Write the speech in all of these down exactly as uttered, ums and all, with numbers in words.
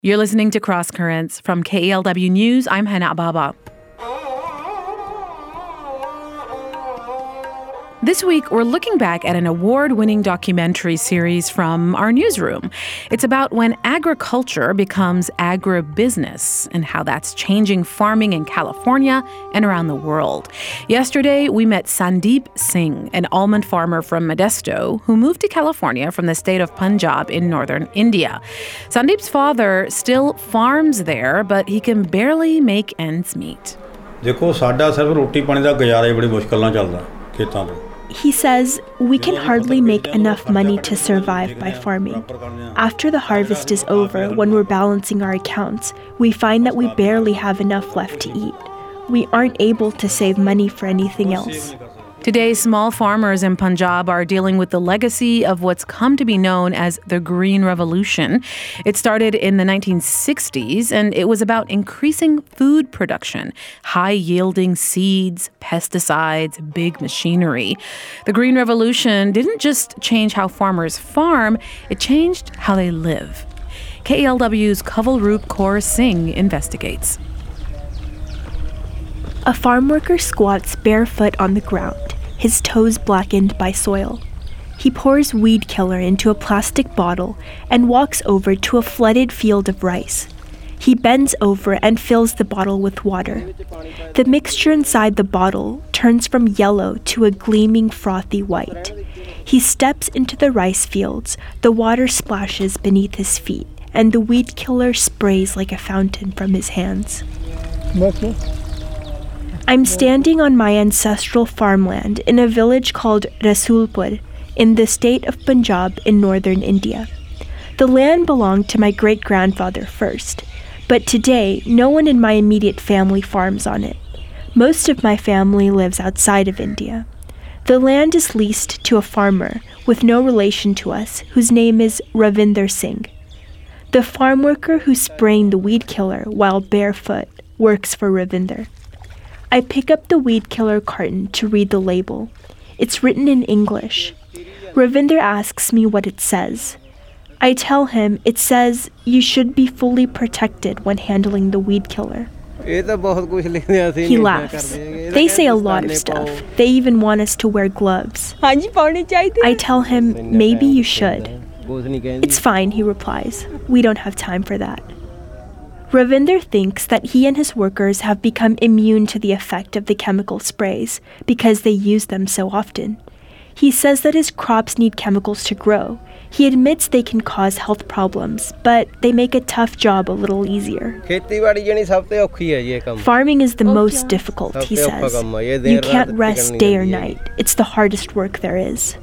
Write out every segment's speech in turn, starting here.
You're listening to Cross Currents from K E L W News. I'm Hannah Ababa. This week, we're looking back at an award-winning documentary series from our newsroom. It's about when agriculture becomes agribusiness and how that's changing farming in California and around the world. Yesterday, we met Sandeep Singh, an almond farmer from Modesto who moved to California from the state of Punjab in northern India. Sandeep's father still farms there, but he can barely make ends meet. ਦੇਖੋ ਸਾਡਾ ਸਿਰਫ ਰੋਟੀ ਪਾਣੀ ਦਾ ਗੁਜ਼ਾਰਾ ਹੀ ਬੜੀ ਮੁਸ਼ਕਲ ਨਾਲ ਚੱਲਦਾ ਖੇਤਾਂ ਤੋਂ. He says, we can hardly make enough money to survive by farming. After the harvest is over, when we're balancing our accounts, we find that we barely have enough left to eat. We aren't able to save money for anything else. Today, small farmers in Punjab are dealing with the legacy of what's come to be known as the Green Revolution. It started in the nineteen sixties, and it was about increasing food production, high-yielding seeds, pesticides, big machinery. The Green Revolution didn't just change how farmers farm, it changed how they live. K E L W's Kavalroop Kaur Singh investigates. A farm worker squats barefoot on the ground, his toes blackened by soil. He pours weed killer into a plastic bottle and walks over to a flooded field of rice. He bends over and fills the bottle with water. The mixture inside the bottle turns from yellow to a gleaming frothy white. He steps into the rice fields, the water splashes beneath his feet, and the weed killer sprays like a fountain from his hands. I'm standing on my ancestral farmland in a village called Rasulpur in the state of Punjab in northern India. The land belonged to my great-grandfather first, but today no one in my immediate family farms on it. Most of my family lives outside of India. The land is leased to a farmer with no relation to us whose name is Ravinder Singh. The farm worker who's spraying the weed killer while barefoot works for Ravinder. I pick up the weed killer carton to read the label. It's written in English. Ravinder asks me what it says. I tell him it says you should be fully protected when handling the weed killer. He laughs. They say a lot of stuff. They even want us to wear gloves. I tell him maybe you should. It's fine, he replies. We don't have time for that. Ravinder thinks that he and his workers have become immune to the effect of the chemical sprays because they use them so often. He says that his crops need chemicals to grow. He admits they can cause health problems, but they make a tough job a little easier. Farming is the most difficult, he says. You can't rest day or night. It's the hardest work there is.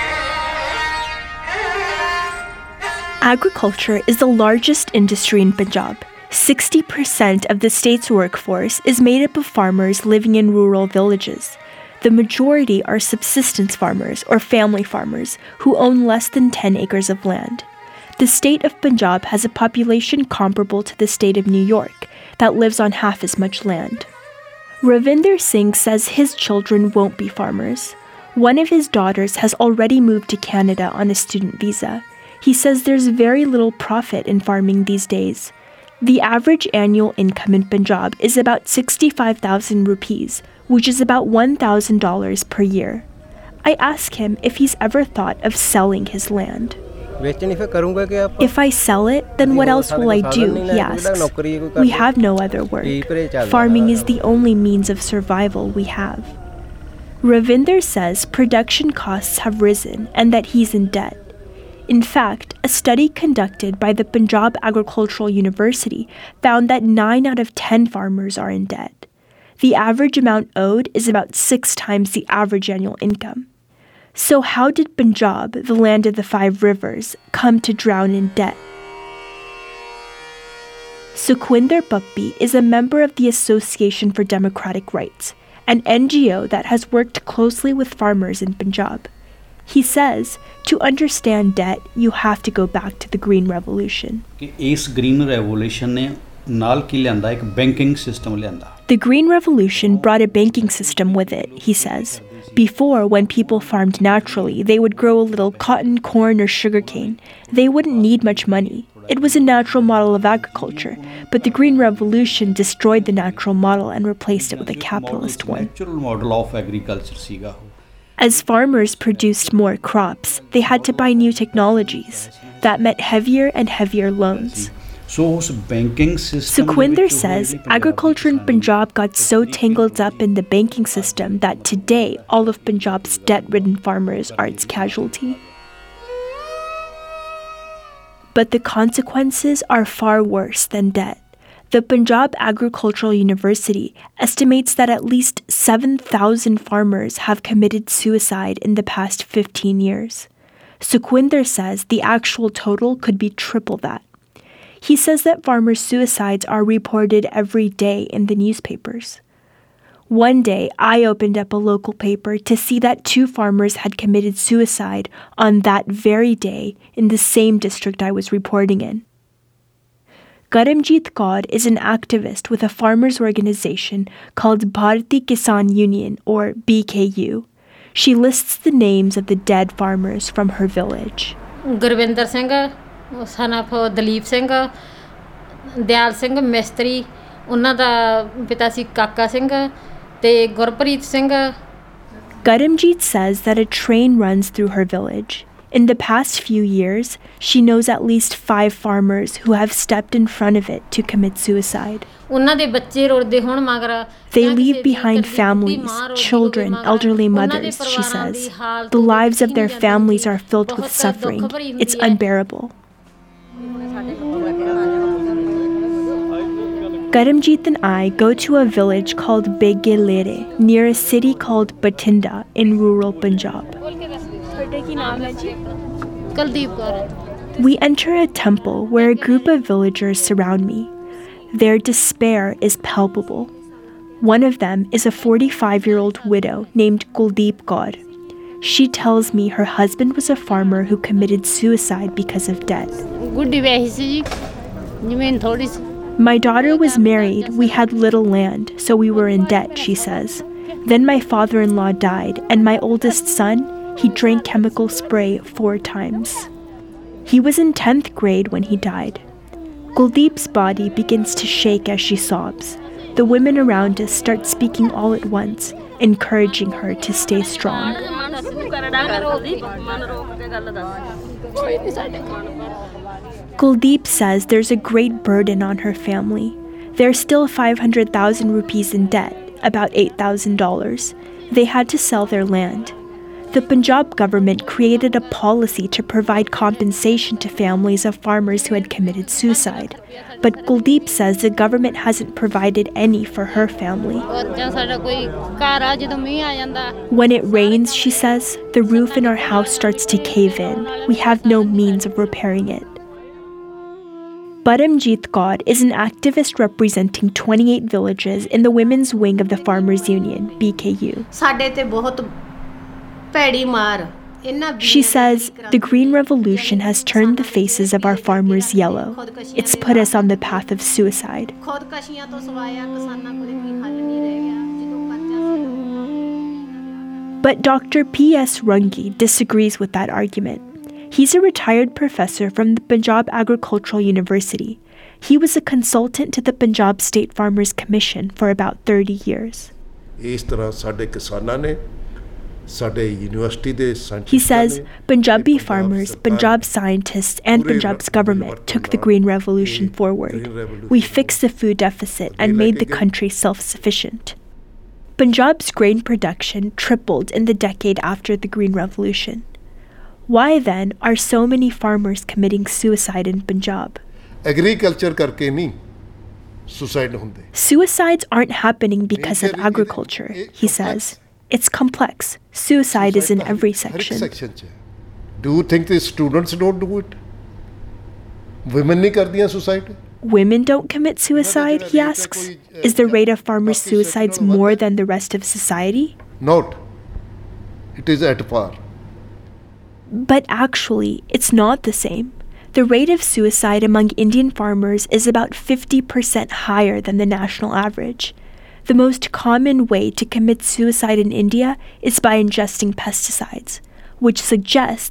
Agriculture is the largest industry in Punjab. sixty percent of the state's workforce is made up of farmers living in rural villages. The majority are subsistence farmers or family farmers who own less than ten acres of land. The state of Punjab has a population comparable to the state of New York that lives on half as much land. Ravinder Singh says his children won't be farmers. One of his daughters has already moved to Canada on a student visa. He says there's very little profit in farming these days. The average annual income in Punjab is about sixty-five thousand rupees, which is about one thousand dollars per year. I ask him if he's ever thought of selling his land. If I sell it, then what else will I do, he asks. We have no other work. Farming is the only means of survival we have. Ravinder says production costs have risen and that he's in debt. In fact, a study conducted by the Punjab Agricultural University found that nine out of ten farmers are in debt. The average amount owed is about six times the average annual income. So how did Punjab, the land of the five rivers, come to drown in debt? Sukhwinder Puppy is a member of the Association for Democratic Rights, an N G O that has worked closely with farmers in Punjab. He says, to understand debt, you have to go back to the Green Revolution. The Green Revolution brought a banking system with it, he says. Before, when people farmed naturally, they would grow a little cotton, corn, or sugarcane. They wouldn't need much money. It was a natural model of agriculture, but the Green Revolution destroyed the natural model and replaced it with a capitalist one. As farmers produced more crops, they had to buy new technologies. That meant heavier and heavier loans. Sukhwinder says agriculture in Punjab got so tangled up in the banking system that today all of Punjab's debt-ridden farmers are its casualty. But the consequences are far worse than debt. The Punjab Agricultural University estimates that at least seven thousand farmers have committed suicide in the past fifteen years. Sukhwinder says the actual total could be triple that. He says that farmers' suicides are reported every day in the newspapers. One day, I opened up a local paper to see that two farmers had committed suicide on that very day in the same district I was reporting in. Karamjeet Kaur is an activist with a farmers' organization called Bharati Kisan Union, or B K U. She lists the names of the dead farmers from her village. Gurvinder Singh, son of Dalip Singh, Dayal Singh Mistri, ਉਹਨਾਂ ਦਾ ਪਿਤਾ ਸੀ ਕਾਕਾ ਸਿੰਘ ਤੇ Gurpreet Singh. Karamjeet says that a train runs through her village. In the past few years, she knows at least five farmers who have stepped in front of it to commit suicide. ਉਹਨਾਂ ਦੇ ਬੱਚੇ ਰੋੜਦੇ ਹੋਣ ਮਗਰ They leave behind families, children, elderly mothers, she says. The lives of their families are filled with suffering. It's unbearable. Karamjeet and I go to a village called Begelere, near a city called Batinda in rural Punjab. We enter a temple where a group of villagers surround me. Their despair is palpable. One of them is a forty-five-year-old widow named Kuldeep Kaur. She tells me her husband was a farmer who committed suicide because of debt. My daughter was married, we had little land, so we were in debt, she says. Then my father-in-law died, and my oldest son, he drank chemical spray four times. He was in tenth grade when he died. Kuldeep's body begins to shake as she sobs. The women around us start speaking all at once, encouraging her to stay strong. Kuldeep says there's a great burden on her family. They're still five hundred thousand rupees in debt, about eight thousand dollars. They had to sell their land. The Punjab government created a policy to provide compensation to families of farmers who had committed suicide. But Kuldeep says the government hasn't provided any for her family. When it rains, she says, the roof in our house starts to cave in. We have no means of repairing it. Karamjeet Kaur is an activist representing twenty-eight villages in the women's wing of the Farmers Union, B K U. She says, the Green Revolution has turned the faces of our farmers yellow. It's put us on the path of suicide. But Doctor P S Rungi disagrees with that argument. He's a retired professor from the Punjab Agricultural University. He was a consultant to the Punjab State Farmers Commission for about thirty years. He says Punjabi farmers, Punjab scientists, and Punjab's government took the Green Revolution forward. We fixed the food deficit and made the country self-sufficient. Punjab's grain production tripled in the decade after the Green Revolution. Why then are so many farmers committing suicide in Punjab? Agriculture karke nahi suicide hunde. Suicides aren't happening because of agriculture, he says. It's complex. Suicide is in every section. Do you think the students don't do it? Women nahi kardiyan suicide? Women don't commit suicide, he asks. Is the rate of farmers' suicides more than the rest of society? Not. It is at par. But actually, it's not the same. The rate of suicide among Indian farmers is about fifty percent higher than the national average. The most common way to commit suicide in India is by ingesting pesticides, which suggests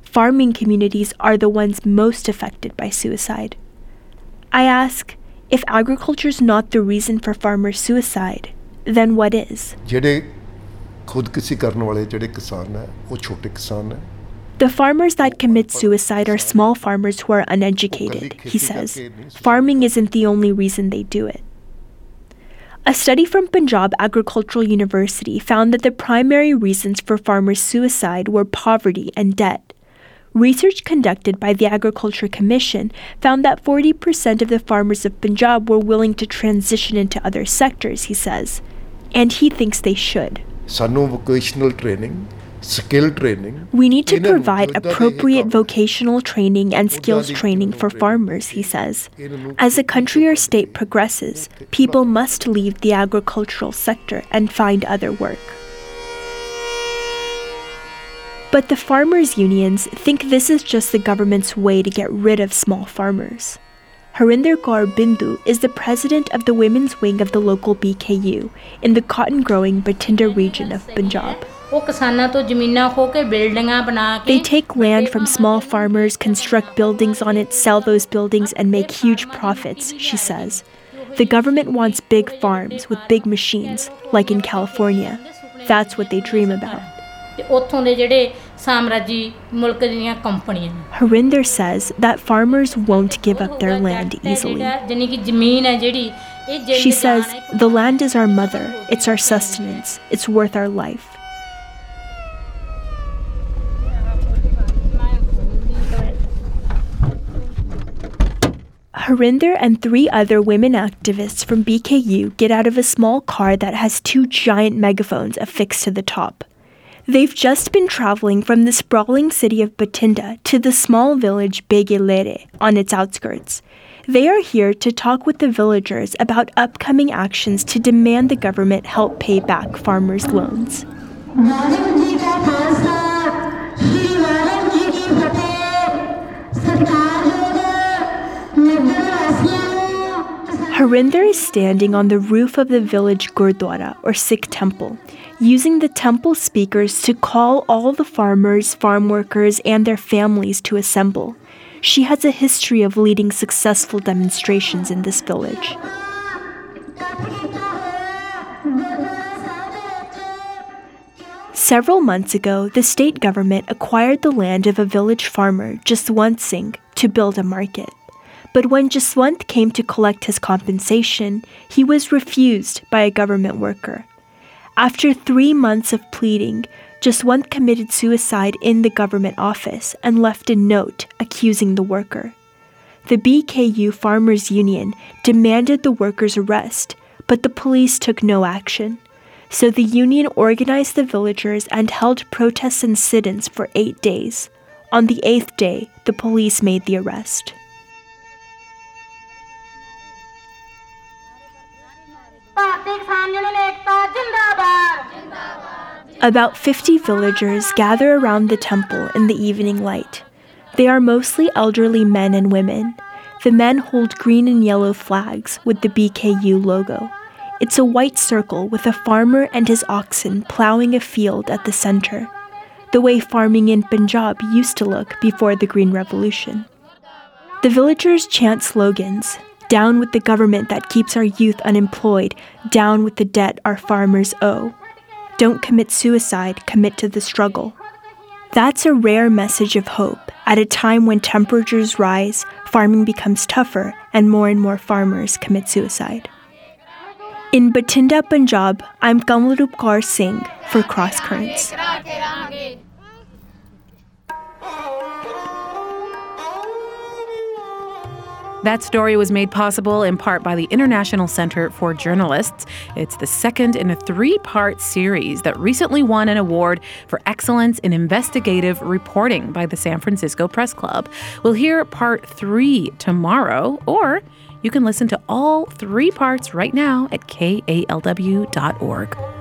farming communities are the ones most affected by suicide. I ask, if agriculture is not the reason for farmer suicide, then what is? ਜਿਹੜੇ ਖੁਦਕੁਸ਼ੀ ਕਰਨ ਵਾਲੇ ਜਿਹੜੇ ਕਿਸਾਨ ਹੈ ਉਹ ਛੋਟੇ ਕਿਸਾਨ ਹੈ. The farmers that commit suicide are small farmers who are uneducated, he says. Farming isn't the only reason they do it. A study from Punjab Agricultural University found that the primary reasons for farmers' suicide were poverty and debt. Research conducted by the Agriculture Commission found that forty percent of the farmers of Punjab were willing to transition into other sectors, he says. And he thinks they should. ਸਾਨੂੰ vocational training, skill training. We need to provide appropriate vocational training and skills training for farmers, he says. As a country or state progresses, people must leave the agricultural sector and find other work. But the farmers' unions think this is just the government's way to get rid of small farmers. Harinder Kaur Bindu is the president of the women's wing of the local B K U in the cotton-growing Batinda region of Punjab. They take land from small farmers, construct buildings on it, sell those buildings, and make huge profits, she says. The government wants big farms with big machines, like in California. That's what they dream about. Harinder says that farmers won't give up their land easily. She says, the land is our mother, it's our sustenance, it's worth our life. Harinder and three other women activists from B K U get out of a small car that has two giant megaphones affixed to the top. They've just been traveling from the sprawling city of Batinda to the small village Begelere on its outskirts. They are here to talk with the villagers about upcoming actions to demand the government help pay back farmers' loans. Harinder is standing on the roof of the village Gurdwara, or Sikh temple, using the temple speakers to call all the farmers, farm workers, and their families to assemble. She has a history of leading successful demonstrations in this village. Several months ago, the state government acquired the land of a village farmer, Jaswant Singh, to build a market. But when Jaswant came to collect his compensation, he was refused by a government worker. After three months of pleading, Jaswant committed suicide in the government office and left a note accusing the worker. The B K U Farmers Union demanded the worker's arrest, but the police took no action. So the union organized the villagers and held protests and sit-ins for eight days. On the eighth day, the police made the arrest. About fifty villagers gather around the temple in the evening light. They are mostly elderly men and women. The men hold green and yellow flags with the B K U logo. It's a white circle with a farmer and his oxen plowing a field at the center, the way farming in Punjab used to look before the Green Revolution. The villagers chant slogans: down with the government that keeps our youth unemployed, down with the debt our farmers owe. Don't commit suicide, commit to the struggle. That's a rare message of hope at a time when temperatures rise, farming becomes tougher, and more and more farmers commit suicide. In Batinda, Punjab, I'm Kamlarup Kaur Singh for Cross Currents. That story was made possible in part by the International Center for Journalists. It's the second in a three-part series that recently won an award for excellence in investigative reporting by the San Francisco Press Club. We'll hear part three tomorrow, or you can listen to all three parts right now at K A L W dot org.